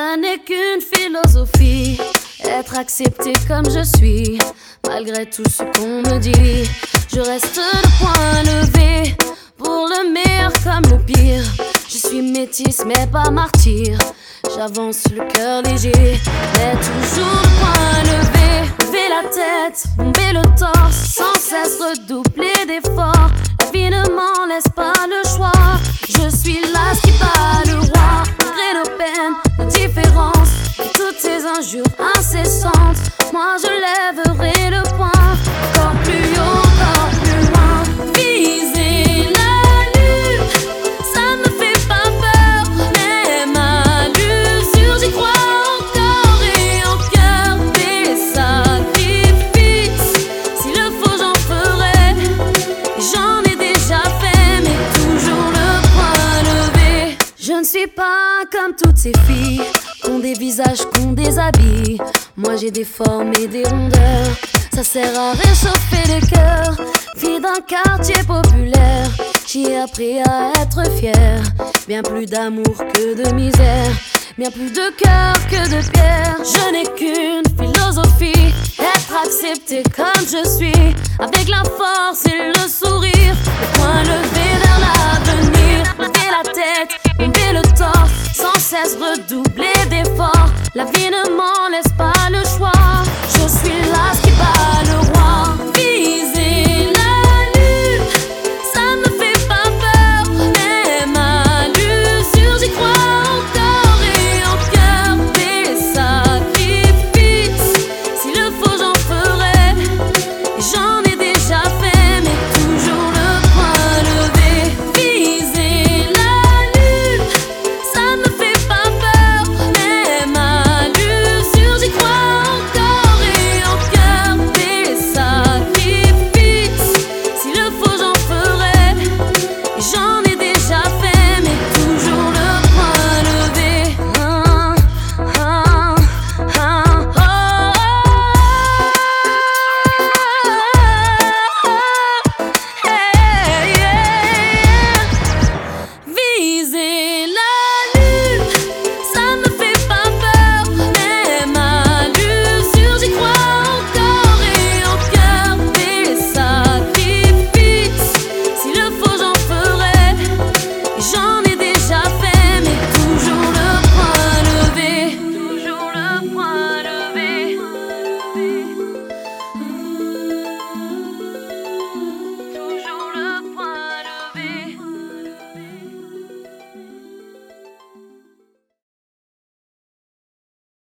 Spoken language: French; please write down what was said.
Ça n'est qu'une philosophie, être accepté comme je suis. Malgré tout ce qu'on me dit, je reste le poing levé. Pour le meilleur comme le pire, je suis métisse mais pas martyr. J'avance le cœur léger, mais toujours le poing levé. Lever la tête, bomber le torse, sans cesse redoubler d'efforts. La vie ne m'en laisse pas le choix. Je suis là qui bat le roi. Malgré nos peines, nos différences et toutes ces injures incessantes, moi je lèverai le poing. Encore plus haut, encore plus loin. Viser la lune, ça me fait pas peur. Même à l'usure, j'y crois encore et en cœur. Des sacrifices, s'il le faut j'en ferai. J'en ai déjà fait, mais toujours le poing levé. Je ne suis pas comme toutes ces filles qu'ont des visages, qu'ont des habits. Moi j'ai des formes et des rondeurs, ça sert à réchauffer le cœur. Fille d'un quartier populaire, j'ai appris à être fière. Bien plus d'amour que de misère, bien plus de cœur que de pierre. Je n'ai qu'une philosophie, être accepté comme je suis. Avec la force et le sourire, le poing levé vers l'avenir. Lever la tête, bomber le torse, sans cesse redoubler d'efforts. La vie ne m'en laisse pas le choix.